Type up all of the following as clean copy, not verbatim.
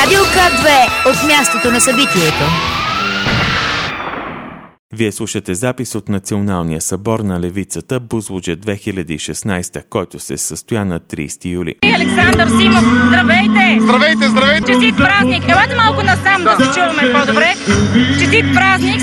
Радио К2 от мястото на събитието. Вие слушате запис от Националния събор на левицата Бузлуджа 2016, който се състоя на 30 юли. Александър Симов, здравейте! Здравейте, здравейте! Честит празник! Елате малко насам да се чуваме по-добре. Честит празник,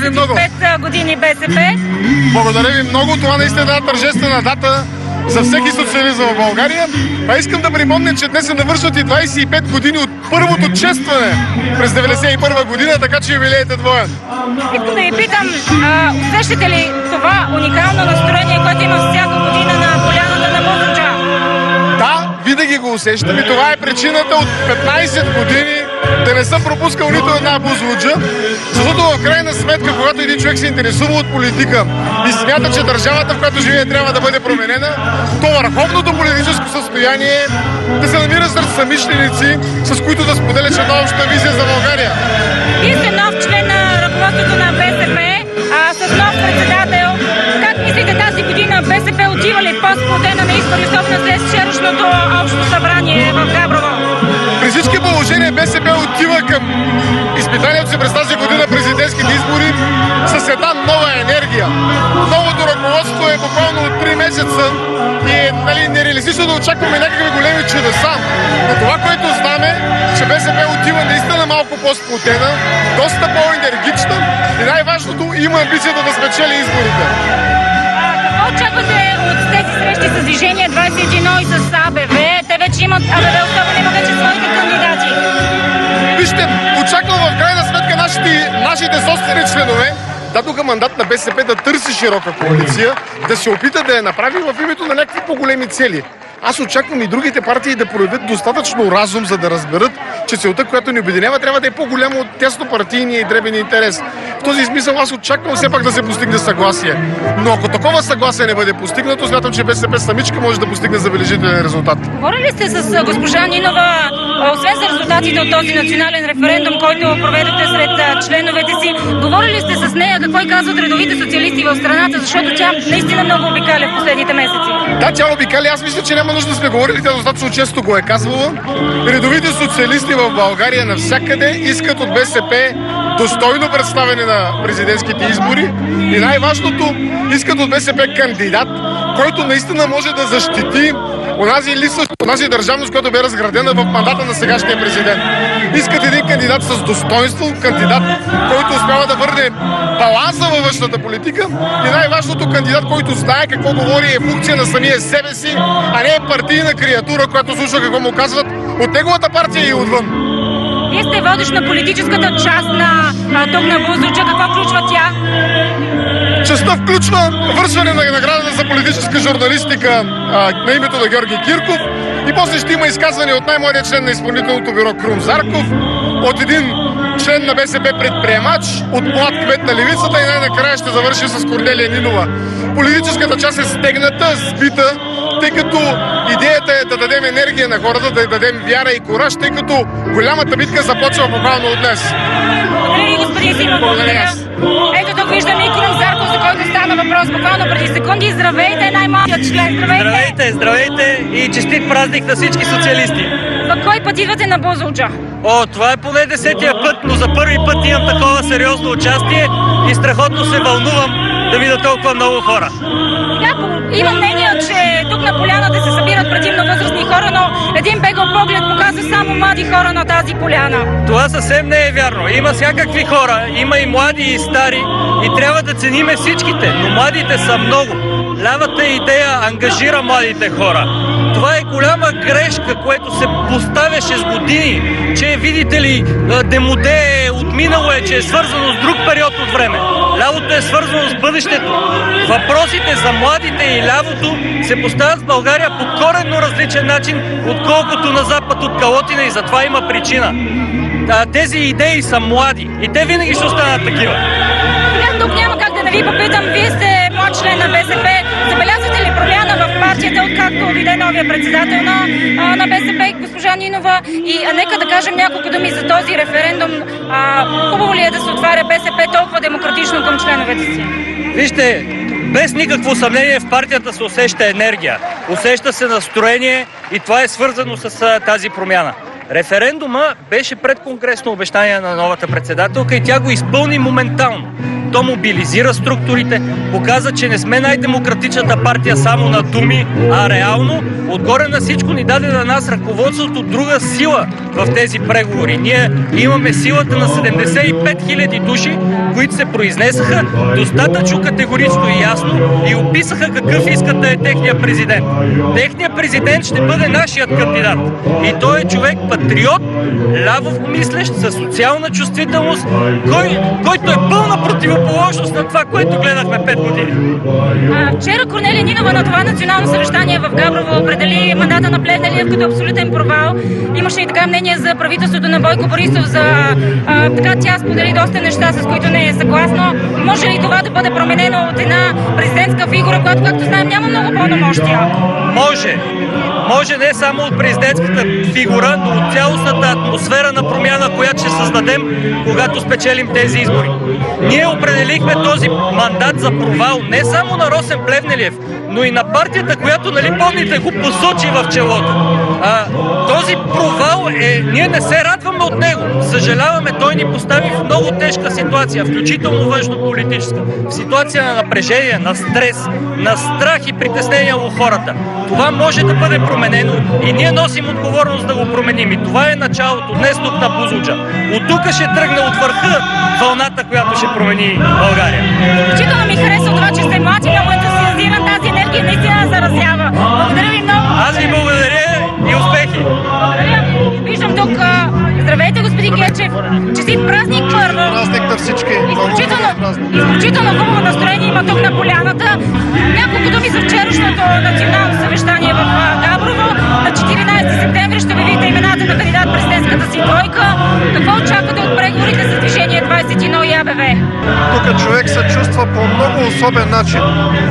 125 години БСП. Благодаря ви много, това наистина е една тържествена дата за всеки социализъм в България. А искам да припомня, че днес се навършват и 25 години от първото честване през 1991 година, така че юбилеят е двоен. Искам да ви питам, усещате ли това уникално настроение, което има всяка година на поляната на Бузлуджа? Да, винаги го усещам и това е причината от 15 години да не съм пропускал нито една Бузлуджа, защото в крайна сметка, когато един човек се интересува от политика и смята, че държавата, в която живее, трябва да бъде променена, то върховното политическо състояние е да се намира сред съмишленици, с които да споделят една обща визия за България. Вие сте нов член на ръководството на БСП, с нов председател. Как мислите, тази година БСП отива ли по-сплотена на избори, особено след вчерашното общо събрание в Габрово? При всички положения БСП отива към изпитанието си през тази година, президентските избори, с една нова енергия. Новото ръководство е буквално от 3 месеца и е нереалистично да очакваме някакви големи чудеса. Но това, което знаме, че БСП отива наистина малко по-сплотена, доста по-енергична и най-важното, има амбицията да спечели изборите. Какво очаквате от тези срещи с Движение 21 и с АБВ? Те вече имат, АБВ особено има вече своите кандидати. Вижте, очаквам в крайна сметка нашите собствени членове дадоха мандат на БСП да търси широка коалиция, да се опита да я направи в името на някакви по-големи цели. Аз очаквам и другите партии да проявят достатъчно разум, за да разберат, че целта, която ни обединява, трябва да е по-голяма от теснопартийния и дребен интерес. В този смисъл аз очаквам все пак да се постигне съгласие. Но ако такова съгласие не бъде постигнато, смятам, че БСП самичка може да постигне забележителен резултат. Говорили сте с госпожа Нинова, освен за резултатите от този национален референдум, който проведохте сред членовете си, говорили сте с нея какво и казват редовите социалисти в страната, защото тя наистина много обикаля в последните месеци? Да, тя обикаля. Аз мисля, че няма нужда да сме говорили, тя достатъчно често го е казвала. Редовите социалисти в България навсякъде искат от БСП достойно представяне на президентските избори и най-важното, искат от БСП кандидат, който наистина може да защити онази листа, онази държавност, която бе разградена в мандата на сегашния президент. Искат един кандидат с достоинство, кандидат, който успява да върне баланса във външната политика и най-важното, кандидат, който знае какво говори, е функция на самия себе си, а не е партийна креатура, която слуша какво му казват от неговата партия и отвън. Вие сте водещ на политическата част на тук на Бузлуджа. Какво включва тя? Частта включва връчване на наградата за политическа журналистика на името на Георги Кирков и после ще има изказване от най-младия член на изпълнителното бюро Крум Зарков, от един член на БСП предприемач, от млад кмет на левицата и най-накрая ще завърши с Корнелия Нинова. Политическата част е стегната, сбита, тъй като идеята е да дадем енергия на хората, да дадем вяра и кураж, тъй като голямата битка започва буквално от днес. Благодаря ви, господин Симов. Благодаря. Ето тук виждаме и Крум Зарков, за който стана въпрос буквално преди секунди. Здравейте, най-малкият член. Здравейте! Здравейте и честит празник на всички социалисти. За кой път идвате на Бузлуджа? Това е поне 10-тия път, но за първи път имам такова сериозно участие и страхотно се вълнувам да видя толкова много хора. Има мнение, че тук на поляната се събират предимно възрастни хора, но един бегъл поглед показва само млади хора на тази поляна. Това съвсем не е вярно. Има всякакви хора, има и млади и стари и трябва да цениме всичките, но младите са много. Лявата идея ангажира младите хора. Това е голяма грешка, което се поставяше с години, че видите ли, демоде отминало е, че е свързано с друг период от време. Лявото е свързано с бъдещето. Въпросите за младите и лявото се поставят в България по коренно различен начин, отколкото на запад от Калотина и затова има причина. Тези идеи са млади и те винаги ще останат такива. Тук няма как да не ви попитам, вие сте млад член на БСП. Забелязвате ли промяна в партията, откакто дойде новия председател на БСП, госпожа Нинова? И нека да кажем няколко думи за този референдум. Хубаво ли е да се отваря БСП толкова демократично към членовете си? Вижте, без никакво съмнение в партията се усеща енергия. Усеща се настроение и това е свързано с тази промяна. Референдума беше предконгресно обещание на новата председателка и тя го изпълни моментално. То мобилизира структурите, показа, че не сме най-демократичната партия само на думи, а реално. Отгоре на всичко ни даде на нас ръководството друга сила в тези преговори. Ние имаме силата на 75 000 души, които се произнесаха достатъчно категорично и ясно и описаха какъв искат да е техният президент. Техният президент ще бъде нашият кандидат. И той е човек патриот, лявомислещ, със социална чувствителност, който е пълна противоположност на това, което гледахме 5 години. Вчера Корнелия Нинова на това национално съвещание в Габрово определи мандата на Плевнелиев като абсолютен провал. Имаше и така мнение за правителството на Бойко Борисов, така тя сподели доста неща, с които не е съгласно. Може ли това да бъде променено от една президентска фигура, която, както знаем, няма много пълномощия? Може не само от президентската фигура, но от цялостната атмосфера на промяна, която ще създадем, когато спечелим тези избори. Ние определихме този мандат за провал не само на Росен Плевнелиев, но и на партията, която, нали помните, го посочи в челото. Този провал ние не се радваме от него. Съжаляваме, той ни постави в много тежка ситуация, включително външно-политическа. В ситуация на напрежение, на стрес, на страх и притеснение у хората. Това може да бъде променено и ние носим отговорност да го променим. И това е началото днес тук на Бузлуджа. От тук ще тръгне от върха вълната, която ще промени България. Изключително ми харесва това, че сте млади, много ентусиазиран, тази енергия наистина заразява. Благодаря ви много. Аз ви благодаря и успехи. Благодаря. Виждам тук. Здравейте, господин Гечев. Честит празник първо. Празник на всички. Изключително хубаво настроение има тук на поляната. Няколко думи за вчерашното национално съвещание в Габрово. На 14 септември ще обявите имената на кандидат-президентската си тройка. Какво очаквате от преговорите за движение 21 и АБВ? Тук човек се чувства по много особен начин.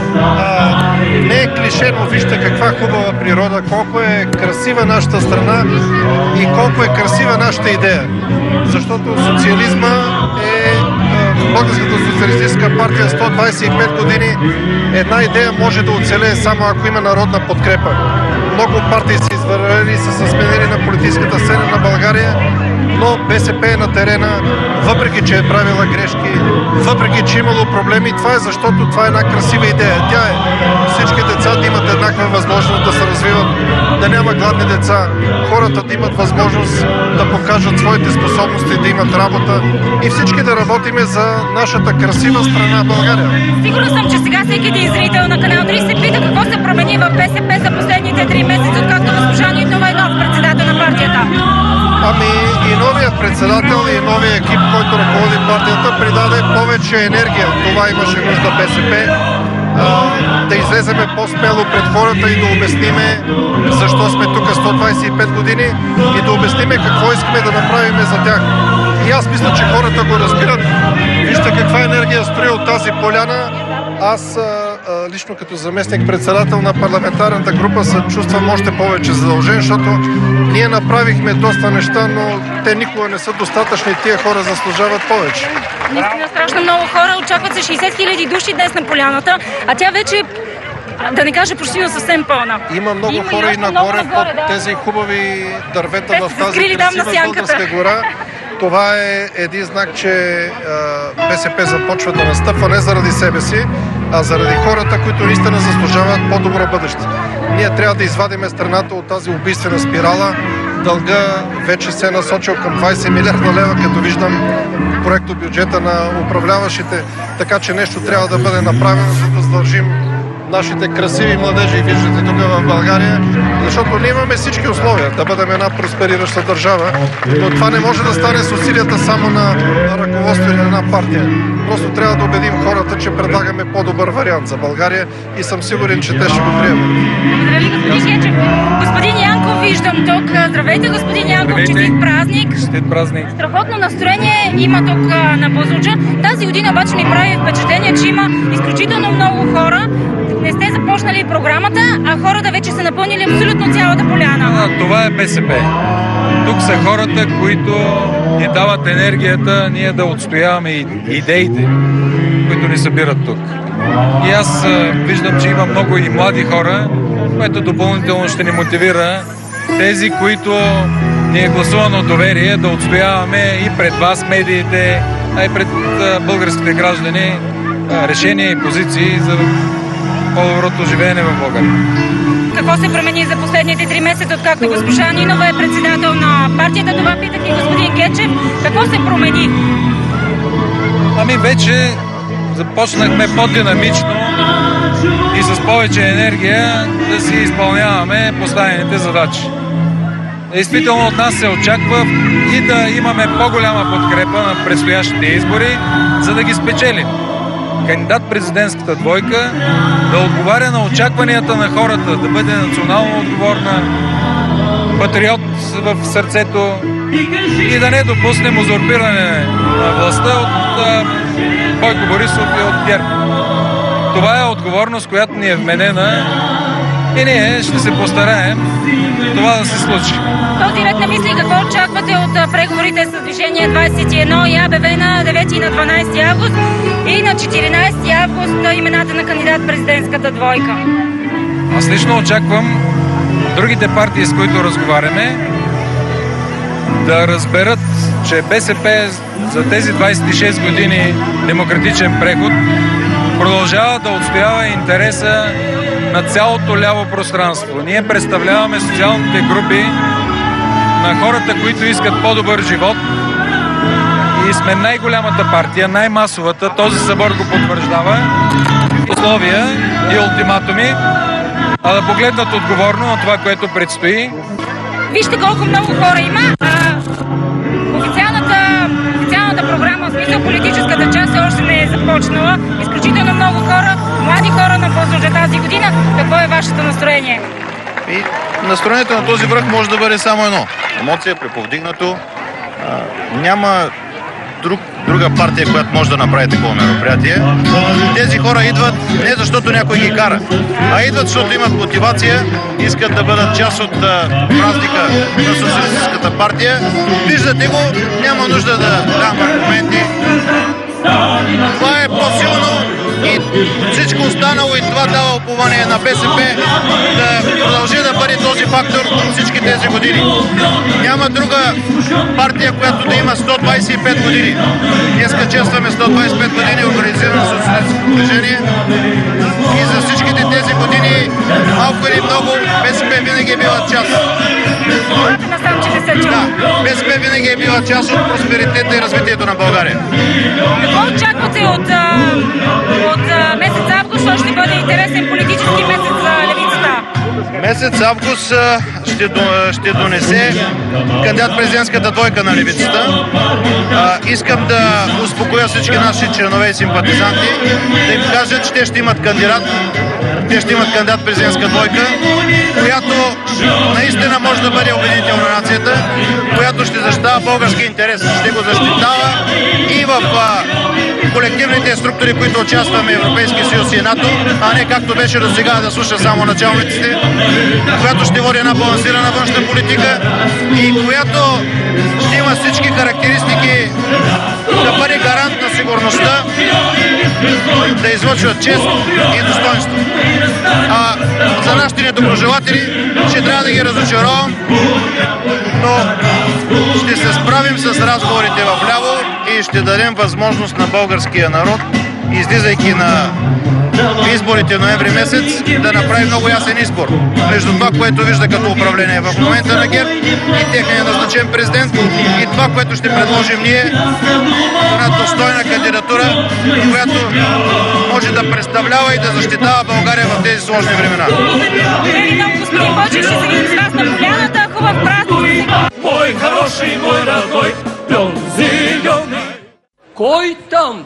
Не е клише, но вижте каква хубава природа, колко е красива нашата страна и колко е красива нашата идея. Защото социализма Българската социалистическа партия 125 години, една идея може да оцелее само ако има народна подкрепа. Много партии са извървели и са се сменили на политическата сцена на България, но БСП е на терена, въпреки че е правила грешки, въпреки че имало проблеми. Това е защото това е една красива идея. Тя е всички деца да имат еднаква възможност да се развиват, да няма гладни деца, хората да имат възможност да покажат своите способности, да имат работа и всички да работиме за нашата красива страна България. Сигурна съм, че сега всеки един зрител на канал 3 се пита какво се промени в БСП за последните 3 месеца, откакто госпожа Нинова е нов председател на партията. И новият председател и новият екип, който ръководи партията, придаде повече енергия. Това имаше нужда БСП. Да излеземе по-смело пред хората и да обясниме защо сме тук 125 години и да обясниме какво искаме да направим за тях. И аз мисля, че хората го разбират. Вижте каква енергия строи от тази поляна. Аз лично като заместник-председател на парламентарната група се чувствам още повече задължен, защото ние направихме доста неща, но те никога не са достатъчни. Тия хора заслужават повече. Наистина страшно много хора. Очакват се 60 000 души днес на поляната, а тя вече, да не кажа, почти съвсем пълна. Има много хора и нагоре под тези хубави дървета в тази красива българска гора. Това е един знак, че БСП започва да настъпва не заради себе си, а заради хората, които наистина заслужават по-добро бъдеще. Ние трябва да извадиме страната от тази убийствена спирала. Дълга вече се е насочил към 20 милиарда лева, като виждам проекто бюджета на управляващите, така че нещо трябва да бъде направено, за да задължим нашите красиви младежи, виждате тук в България, защото ние имаме всички условия да бъдем една просперираща държава, но това не може да стане с усилията само на ръководство или на една партия. Просто трябва да убедим хората, че предлагаме по-добър вариант за България и съм сигурен, че те ще го приемат. Благодаря ви, господин Гечев. Господин Янков, виждам тук. Здравейте, господин Янков, честит празник. Честит празник. Страхотно настроение има тук на Бузлуджа. Тази година обаче ми прави впечатление, че има изключително много хора. Не сте започнали програмата, а хората вече са напълнили абсолютно цялата поляна. Това е БСП. Тук са хората, които ни дават енергията, ние да отстояваме идеите, които ни събират тук. И аз виждам, че има много и млади хора, което допълнително ще ни мотивира. Тези, които ни е гласувано доверие да отстояваме и пред вас, медиите, а и пред българските граждани решения и позиции за по-доброто живеене в България. Какво се промени за последните 3 месеца, откакто госпожа Нинова е председател на партията? Това питах и господин Гечев. Какво се промени? Ами вече започнахме по-динамично и с повече енергия да си изпълняваме поставените задачи. Действително от нас се очаква и да имаме по-голяма подкрепа на предстоящите избори, за да ги спечелим. Кандидат-президентската двойка да отговаря на очакванията на хората, да бъде национално отговорна, патриот в сърцето и да не допуснем узурпиране на властта от Бойко Борисов и от ГЕРБ. Това е отговорност, която ни е вменена и ние ще се постараем това да се случи. Този ред на мисли, какво очаквате от преговорите с Движение 21 и АБВ на 9 и на 12 август и на 14 август имената на кандидат-президентската двойка? Аз лично очаквам другите партии, с които разговаряме, да разберат, че БСП за тези 26 години демократичен преход продължава да отстоява интереса на цялото ляво пространство. Ние представляваме социалните групи на хората, които искат по-добър живот и сме най-голямата партия, най-масовата. Този събор го потвърждава. Условия и ултиматуми, а да погледнат отговорно на това, което предстои. Вижте колко много хора има. Официалната програма, в смисъл политическата част, още не е започнала. Изключително много хора, млади хора напоследък тази година. Какво е вашето настроение? И настроението на този връх може да бъде само едно. Емоция, преповдигнато. Няма друга партия, която може да направи такова мероприятие. Тези хора идват не защото някой ги кара, а идват, защото имат мотивация, искат да бъдат част от празника на Социалистическата партия. Виждате го, няма нужда да дам аргументи. Това е по-силно и всичко останало и това дава упование на БСП да продължи да бъде този фактор всички тези години. Няма друга партия, която да има 125 години. Днеска честваме 125 години организирано социалистическо движение и за всичките тези години, малко или много, БСП винаги е била част. Да, БСП винаги е била част от просперитета и развитието на България. Какво очаквате от месец август? Ще бъде интересен политически месец за левицата. Месец август ще донесе кандидат-президентската двойка на левицата. Искам да успокоя всички наши членове и симпатизанти, да им кажа, че те ще имат кандидат. Те ще имат кандидат-президентска двойка, която наистина може да бъде обединител на нацията, която ще защитава български интерес. Ще го защитава и в колективните структури, които участваме, Европейския съюз и НАТО, а не както беше до сега да слуша само началниците, която ще води една балансирана външна политика и която ще има всички характеристики да бъде гарант на сигурността, да излъчва чест и достоинство. А за нашите недоброжелатели ще трябва да ги разочаровам, но ще се справим с разговорите в ляво и ще дадем възможност на българския народ, излизайки на изборите ноември месец, да направи много ясен избор между това, което вижда като управление в момента на ГЕРБ и техния назначен президент и това, което ще предложим ние, една достойна кандидатура, която може да представлява и да защитава България в тези сложни времена. Господин Бойчев, ще се видим с вас на поляната. Хубав празник! Мой хороший, мой родной, пён зелёный. Кой там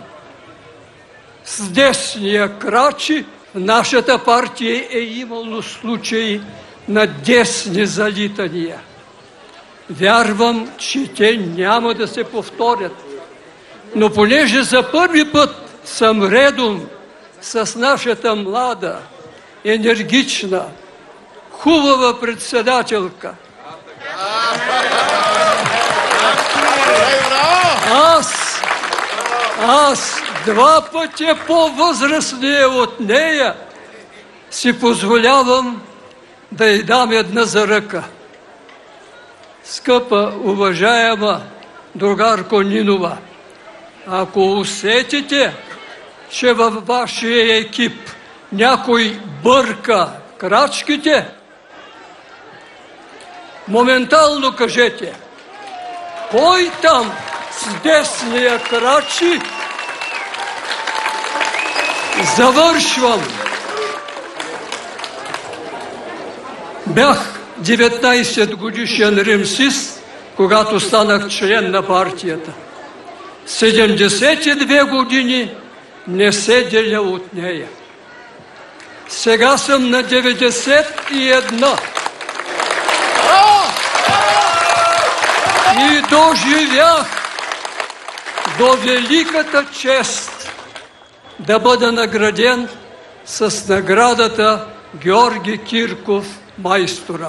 с десния крачи в нашата партия е имало случаи на десни залитания. Вярвам, че те няма да се повторят. Но понеже за първи път съм редом с нашата млада, енергична, хубава председателка, аз 2 пъти по-възрастния от нея си позволявам да й дам една за ръка. скъпа, уважаема другарко Нинова, ако усетите, че във вашия екип някой бърка крачките, моментално кажете: кой там с десния крачи? Завършвам. Бях 19 годишен римсист, когато станах член на партията. 72 години не се деля от нея. Сега съм на 91. И доживях до великата чест да бъда награден с наградата Георги Кирков майстора.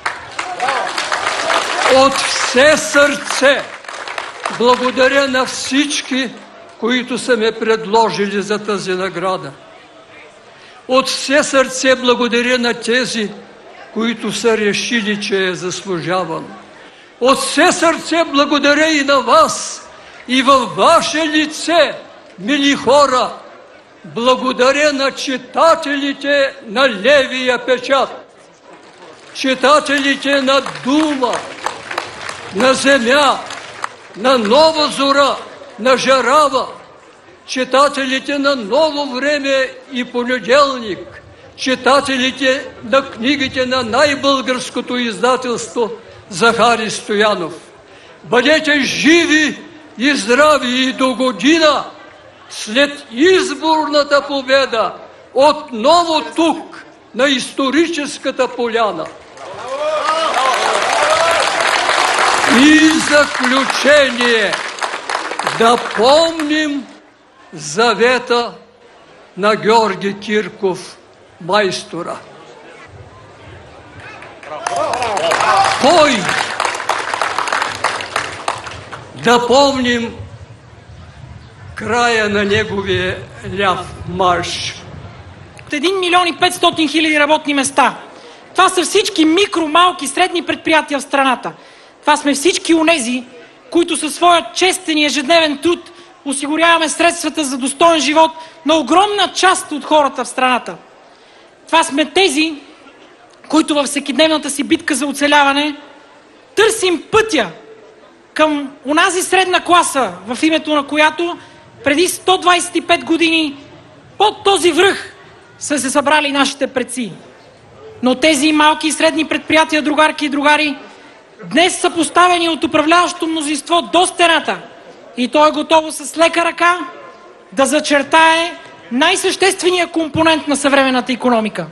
От все сърце благодаря на всички, които са ме предложили за тази награда. От все сърце благодаря на тези, които са решили, че я заслужавам. От все сърце благодаря и на вас, и във ваше лице, мили хора, благодаря на читателите на Левия печат, читателите на Дума, на Земя, на Нова зора, на Жарава, читателите на Ново време и Понеделник, читателите на книгите на най-българското издателство Захари Стоянов. Бъдете живи и здрави и до година, след изборната победа, отново тук, на историческата поляна. И заключение, да помним завета на Георги Кирков майстора. Кой? Да помним края на неговия ляв марш. 1 милион и 500 хиляди работни места. Това са всички микро, малки, средни предприятия в страната. Това сме всички онези, които със своя честен и ежедневен труд осигуряваме средствата за достоен живот на огромна част от хората в страната. Това сме тези, които във всекидневната си битка за оцеляване търсим пътя към онази средна класа, в името на която преди 125 години под този връх са се събрали нашите предци. Но тези малки и средни предприятия, другарки и другари, днес са поставени от управляващото мнозинство до стената и то е готово с лека ръка да зачертае най-съществения компонент на съвременната икономика.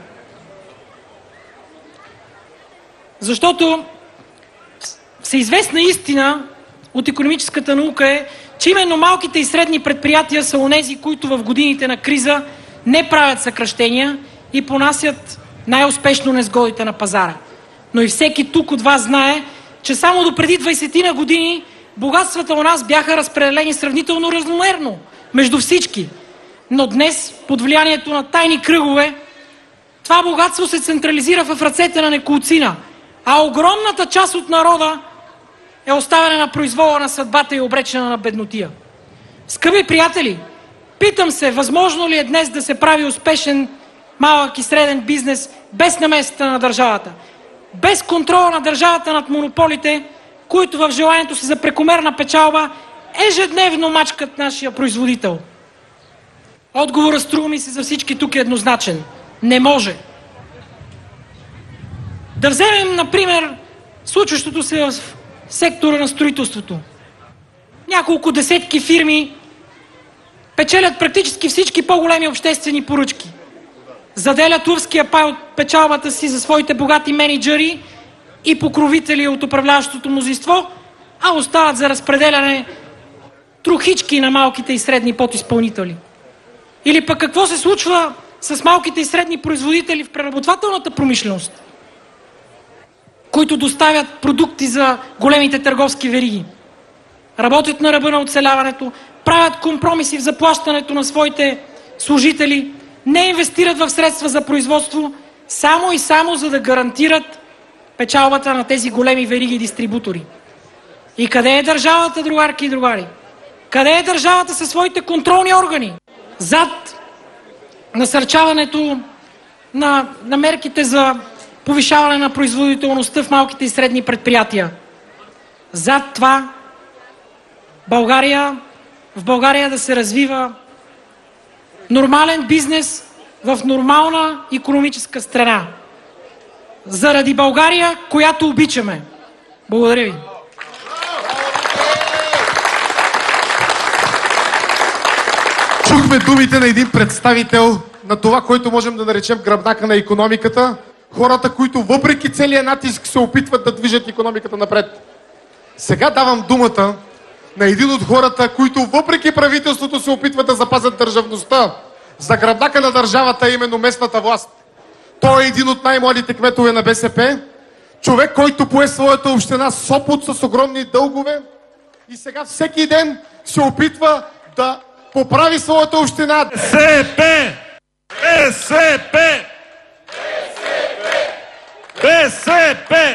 Защото всеизвестна истина от икономическата наука е, че именно малките и средни предприятия са онези, които в годините на криза не правят съкращения и понасят най-успешно незгодите на пазара. Но и всеки тук от вас знае, че само до преди 20 години богатствата у нас бяха разпределени сравнително равномерно между всички. Но днес, под влиянието на тайни кръгове, това богатство се централизира в ръцете на неколцина, а огромната част от народа е оставена на произвола на съдбата и обречена на беднотия. Скъпи приятели, питам се, възможно ли е днес да се прави успешен малък и среден бизнес без намесата на държавата, без контрола на държавата над монополите, които в желанието си за прекомерна печалба ежедневно мачкат нашия производител? Отговорът, струва ми се, за всички тук е еднозначен. Не може. Да вземем, например, случващото се в сектора на строителството. Няколко десетки фирми печелят практически всички по-големи обществени поръчки. Заделят лъвския пай от печалбата си за своите богати мениджъри и покровители от управляващото мнозинство, а остават за разпределяне трохички на малките и средни подизпълнители. Или пък какво се случва с малките и средни производители в преработвателната промишленост, които доставят продукти за големите търговски вериги. Работят на ръба на оцеляването, правят компромиси в заплащането на своите служители, не инвестират в средства за производство, само и само за да гарантират печалбата на тези големи вериги дистрибутори. И къде е държавата, другарки и другари? Къде е държавата със своите контролни органи? Зад насърчаването на мерките за повишаване на производителността в малките и средни предприятия. Зад това в България да се развива нормален бизнес в нормална икономическа страна. Заради България, която обичаме. Благодаря ви. Чухме думите на един представител на това, което можем да наречем гръбнака на икономиката. Хората, които въпреки целия натиск се опитват да движат икономиката напред. Сега давам думата на един от хората, които въпреки правителството се опитват да запазят държавността. За гръбнака на държавата е именно местната власт. Той е един от най-младите кметове на БСП. Човек, който пое своята община Сопот с огромни дългове и сега всеки ден се опитва да поправи своята община. БСП! БСП! БСП!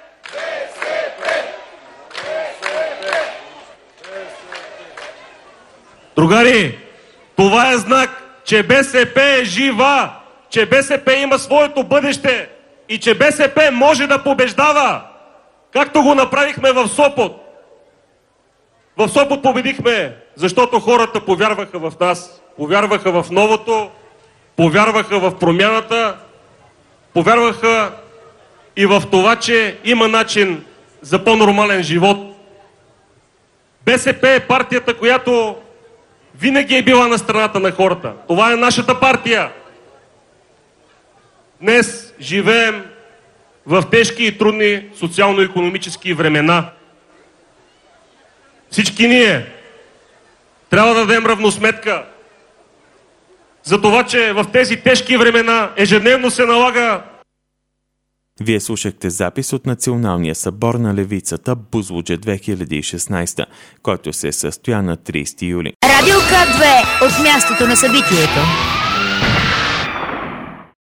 Другари, това е знак, че БСП е жива, че БСП има своето бъдеще и че БСП може да побеждава, както го направихме в Сопот. В Сопот победихме, защото хората повярваха в нас, повярваха в новото, повярваха в промяната, повярваха и в това, че има начин за по-нормален живот. БСП е партията, която винаги е била на страната на хората. Това е нашата партия. Днес живеем в тежки и трудни социално-икономически времена. Всички ние трябва да дадем равносметка за това, че в тези тежки времена ежедневно се налага. Вие слушахте запис от Националния събор на левицата Бузлуджа 2016, който се състоя на 30 юли. Радио К2 от мястото на събитието.